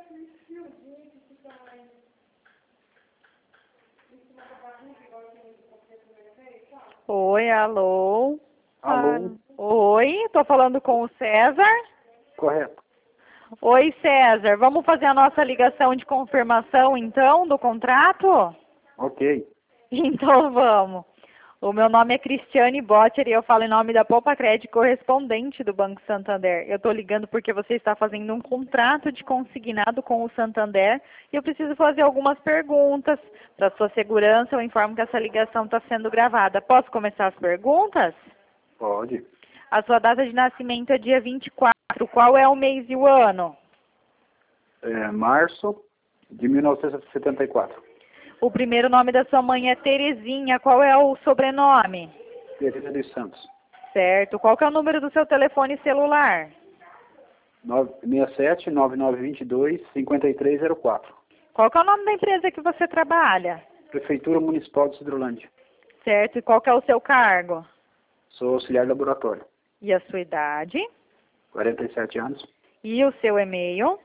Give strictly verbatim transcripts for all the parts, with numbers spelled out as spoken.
Oi, alô? Alô? Ah, oi, tô falando com o César. Correto. Oi, César, vamos fazer a nossa ligação de confirmação, então, do contrato? Ok. Então, vamos. O meu nome é Cristiane Botter e eu falo em nome da Poupa Crédito correspondente do Banco Santander. Eu estou ligando porque você está fazendo um contrato de consignado com o Santander e eu preciso fazer algumas perguntas. Para sua segurança, eu informo que essa ligação está sendo gravada. Posso começar as perguntas? Pode. A sua data de nascimento é dia vinte e quatro. Qual é o mês e o ano? É, março de mil novecentos e setenta e quatro. O primeiro nome da sua mãe é Terezinha. Qual é o sobrenome? Tereza dos Santos. Certo. Qual que é o número do seu telefone celular? seis sete nove nove dois dois cinco três zero quatro. Qual que é o nome da empresa que você trabalha? Prefeitura Municipal de Cidrolândia. Certo. E qual que é o seu cargo? Sou auxiliar de laboratório. E a sua idade? quarenta e sete anos. E o seu e-mail?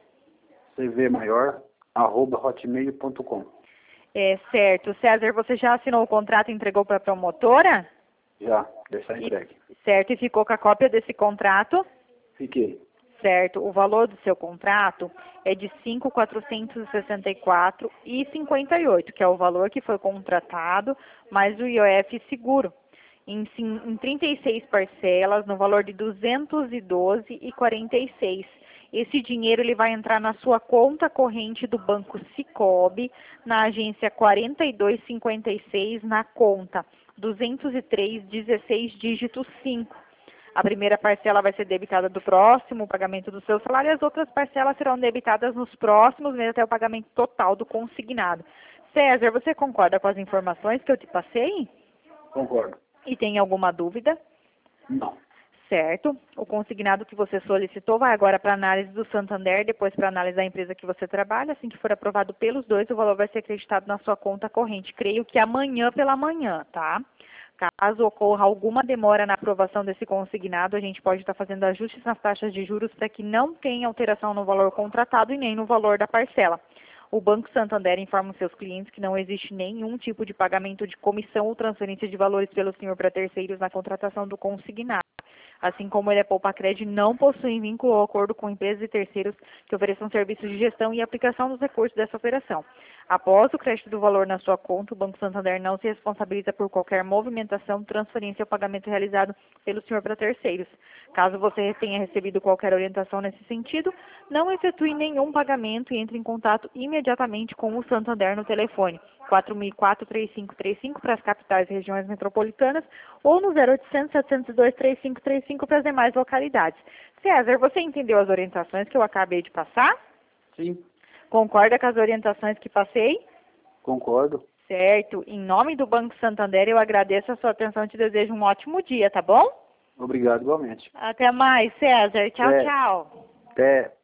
cvmaior, arroba hotmail ponto com. É, certo. César, você já assinou o contrato e entregou para a promotora? Já, já está E- entregue. certo. E ficou com a cópia desse contrato? Fiquei. Certo. O valor do seu contrato é de cinco mil quatrocentos e sessenta e quatro reais e cinquenta e oito centavos, que é o valor que foi contratado, mais o I O F seguro, em, cin- em trinta e seis parcelas, no valor de duzentos e doze reais e quarenta e seis centavos. Esse dinheiro ele vai entrar na sua conta corrente do Banco Sicoob, na agência quarenta e dois cinquenta e seis, na conta duzentos e três dezesseis dígito cinco. A primeira parcela vai ser debitada do próximo pagamento do seu salário e as outras parcelas serão debitadas nos próximos meses até o pagamento total do consignado. César, você concorda com as informações que eu te passei? Concordo. E tem alguma dúvida? Não. Certo. O consignado que você solicitou vai agora para análise do Santander, depois para análise da empresa que você trabalha. Assim que for aprovado pelos dois, o valor vai ser acreditado na sua conta corrente. Creio que amanhã pela manhã, tá? Caso ocorra alguma demora na aprovação desse consignado, a gente pode estar fazendo ajustes nas taxas de juros para que não tenha alteração no valor contratado e nem no valor da parcela. O Banco Santander informa os seus clientes que não existe nenhum tipo de pagamento de comissão ou transferência de valores pelo senhor para terceiros na contratação do consignado. Assim como ele é Poupa-Crédito, não possui vínculo ou acordo com empresas e terceiros que ofereçam serviços de gestão e aplicação dos recursos dessa operação. Após o crédito do valor na sua conta, o Banco Santander não se responsabiliza por qualquer movimentação, transferência ou pagamento realizado pelo senhor para terceiros. Caso você tenha recebido qualquer orientação nesse sentido, não efetue nenhum pagamento e entre em contato imediatamente com o Santander no telefone quatro mil e quatro, três cinco três cinco para as capitais e regiões metropolitanas ou no zero oitocentos, setecentos e dois, três cinco três cinco para as demais localidades. César, você entendeu as orientações que eu acabei de passar? Sim. Concorda com as orientações que passei? Concordo. Certo. Em nome do Banco Santander, eu agradeço a sua atenção e te desejo um ótimo dia, tá bom? Obrigado igualmente. Até mais, César. Tchau, Até. tchau. Até.